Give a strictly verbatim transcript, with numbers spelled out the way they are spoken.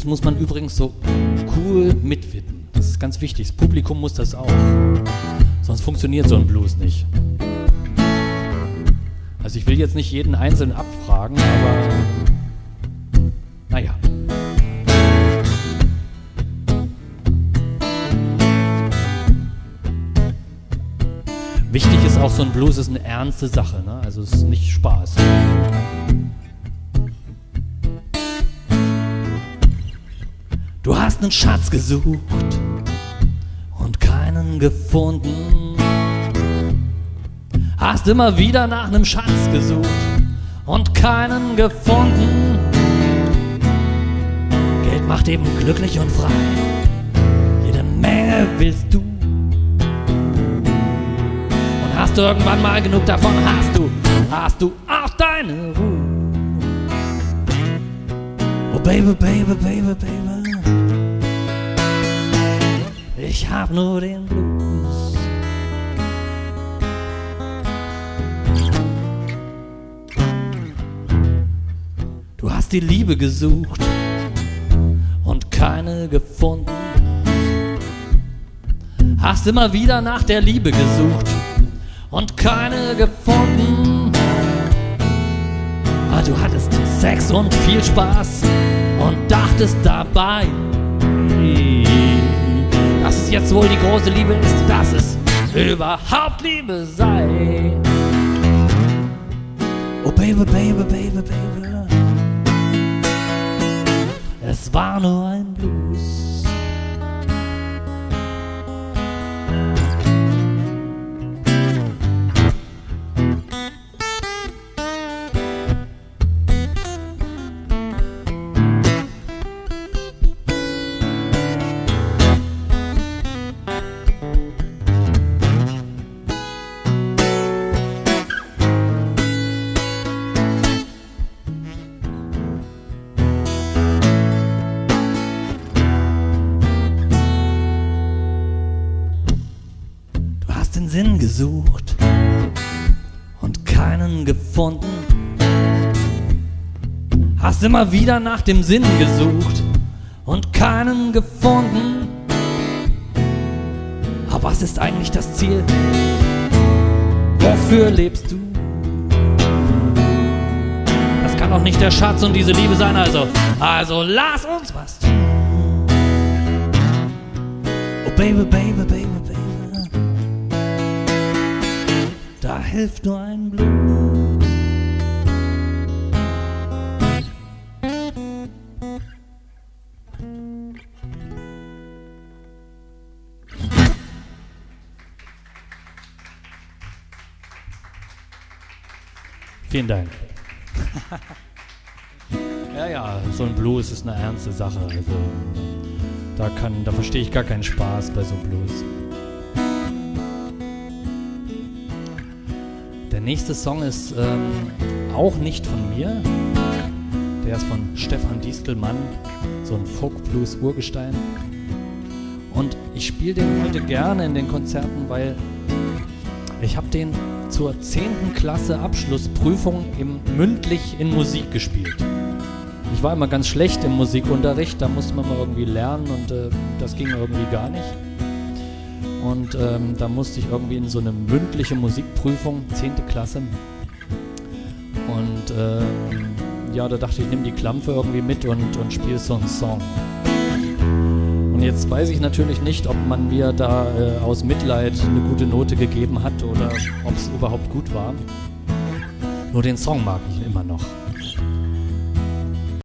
Blues muss man übrigens so cool mitwippen. Das ist ganz wichtig. Das Publikum muss das auch. Sonst funktioniert so ein Blues nicht. Also ich will jetzt nicht jeden einzeln abfragen, aber naja. Wichtig ist auch, so ein Blues ist eine ernste Sache, ne? Also es ist nicht Spaß. Du hast einen Schatz gesucht und keinen gefunden. Hast immer wieder nach einem Schatz gesucht und keinen gefunden. Geld macht eben glücklich und frei. Jede Menge willst du. Und hast du irgendwann mal genug davon, hast du, hast du auch deine Ruhe. Oh Baby, Baby, Baby, Baby, ich hab nur den Blues. Du hast die Liebe gesucht und keine gefunden. Hast immer wieder nach der Liebe gesucht und keine gefunden. Aber du hattest Sex und viel Spaß und dachtest dabei, dass es jetzt wohl die große Liebe ist, dass es überhaupt Liebe sei. Oh Baby, Baby, Baby, Baby, es war nur ein Blues. Den Sinn gesucht und keinen gefunden. Hast immer wieder nach dem Sinn gesucht und keinen gefunden. Aber was ist eigentlich das Ziel? Wofür lebst du? Das kann doch nicht der Schatz und diese Liebe sein, also, also lass uns was tun. Oh Baby, Baby, Baby, Baby, da hilft nur ein Blues. Vielen Dank. Ja, ja, so ein Blues ist eine ernste Sache. Also da kann, da verstehe ich gar keinen Spaß bei so einem Blues. Der nächste Song ist ähm, auch nicht von mir. Der ist von Stefan Distelmann, so ein Folk-Blues-Urgestein. Und ich spiele den heute gerne in den Konzerten, weil ich habe den zur zehnten Klasse Abschlussprüfung im mündlich in Musik gespielt. Ich war immer ganz schlecht im Musikunterricht, da musste man mal irgendwie lernen und äh, das ging irgendwie gar nicht. Und ähm, da musste ich irgendwie in so eine mündliche Musikprüfung, zehnte Klasse. Und ähm, ja, da dachte ich, ich nehme die Klampfe irgendwie mit und, und spiele so einen Song. Und jetzt weiß ich natürlich nicht, ob man mir da äh, aus Mitleid eine gute Note gegeben hat oder ob es überhaupt gut war. Nur den Song mag ich immer noch.